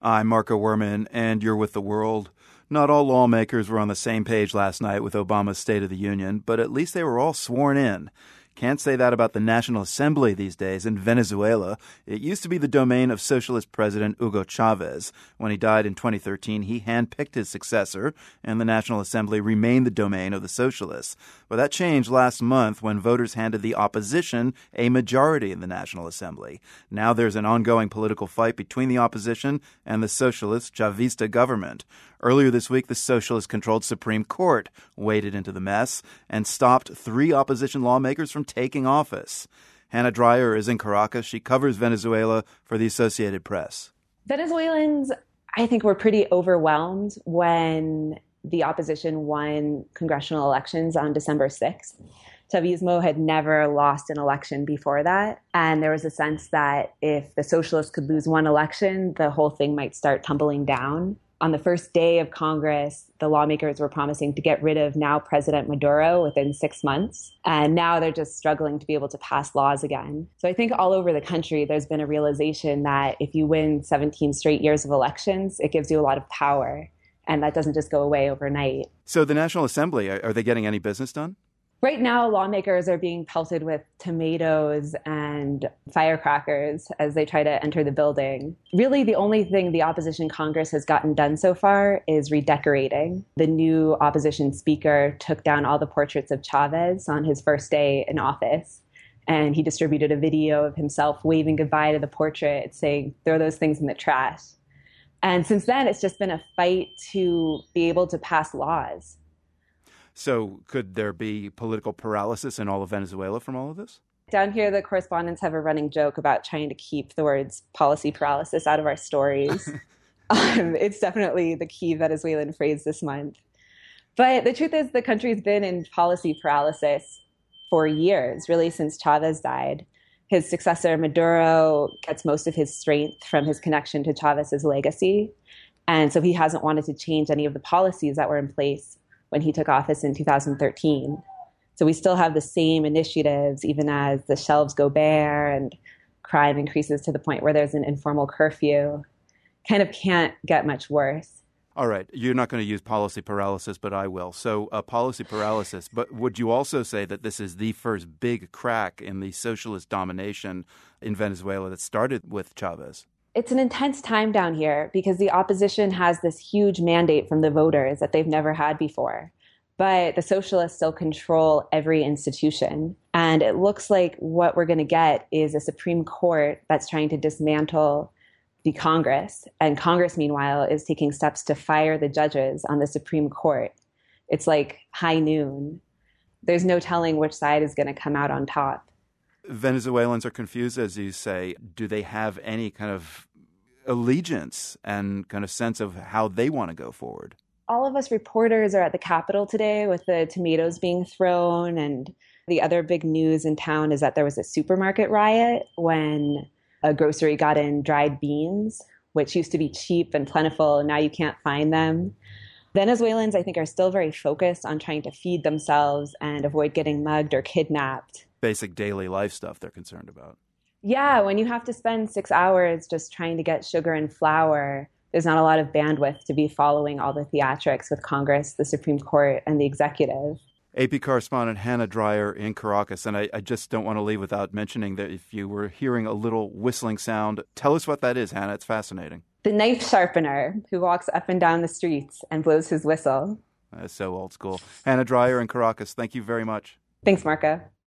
I'm Marco Werman, and you're with The World. Not all lawmakers were on the same page last night with Obama's State of the Union, but at least they were all sworn in. Can't say that about the National Assembly these days in Venezuela. It used to be the domain of Socialist President Hugo Chavez. When he died in 2013, he handpicked his successor, and the National Assembly remained the domain of the Socialists. But that changed last month when voters handed the opposition a majority in the National Assembly. Now there's an ongoing political fight between the opposition and the Socialist Chavista government. Earlier this week, the Socialist-controlled Supreme Court waded into the mess and stopped 3 opposition lawmakers from taking office. Hannah Dreier is in Caracas. She covers Venezuela for the Associated Press. Venezuelans, I think, were pretty overwhelmed when the opposition won congressional elections on December 6th. Chavismo had never lost an election before that, and there was a sense that if the socialists could lose one election, the whole thing might start tumbling down. On the first day of Congress, the lawmakers were promising to get rid of now President Maduro within 6 months. And now they're just struggling to be able to pass laws again. So I think all over the country, there's been a realization that if you win 17 straight years of elections, it gives you a lot of power. And that doesn't just go away overnight. So the National Assembly, are they getting any business done? Right now, lawmakers are being pelted with tomatoes and firecrackers as they try to enter the building. Really, the only thing the opposition Congress has gotten done so far is redecorating. The new opposition speaker took down all the portraits of Chavez on his first day in office, and he distributed a video of himself waving goodbye to the portrait, saying, "Throw those things in the trash." And since then, it's just been a fight to be able to pass laws. So could there be political paralysis in all of Venezuela from all of this? Down here, the correspondents have a running joke about trying to keep the words policy paralysis out of our stories. It's definitely the key Venezuelan phrase this month. But the truth is the country's been in policy paralysis for years, really since Chavez died. His successor, Maduro, gets most of his strength from his connection to Chavez's legacy. And so he hasn't wanted to change any of the policies that were in place when he took office in 2013. So we still have the same initiatives, even as the shelves go bare and crime increases to the point where there's an informal curfew. Kind of can't get much worse. All right. You're not going to use policy paralysis, but I will. So policy paralysis. But would you also say that this is the first big crack in the socialist domination in Venezuela that started with Chavez? It's an intense time down here because the opposition has this huge mandate from the voters that they've never had before. But the socialists still control every institution. And it looks like what we're going to get is a Supreme Court that's trying to dismantle the Congress. And Congress, meanwhile, is taking steps to fire the judges on the Supreme Court. It's like high noon. There's no telling which side is going to come out on top. Venezuelans are confused, as you say. Do they have any kind of allegiance and kind of sense of how they want to go forward? All of us reporters are at the Capitol today with the tomatoes being thrown. And the other big news in town is that there was a supermarket riot when a grocery got in dried beans, which used to be cheap and plentiful. And now you can't find them. Venezuelans, I think, are still very focused on trying to feed themselves and avoid getting mugged or kidnapped. Basic daily life stuff they're concerned about. Yeah, when you have to spend 6 hours just trying to get sugar and flour, there's not a lot of bandwidth to be following all the theatrics with Congress, the Supreme Court, and the executive. AP correspondent Hannah Dreier in Caracas. And I just don't want to leave without mentioning that if you were hearing a little whistling sound, tell us what that is, Hannah. It's fascinating. The knife sharpener who walks up and down the streets and blows his whistle. That's so old school. Hannah Dreier in Caracas, thank you very much. Thanks, Marco.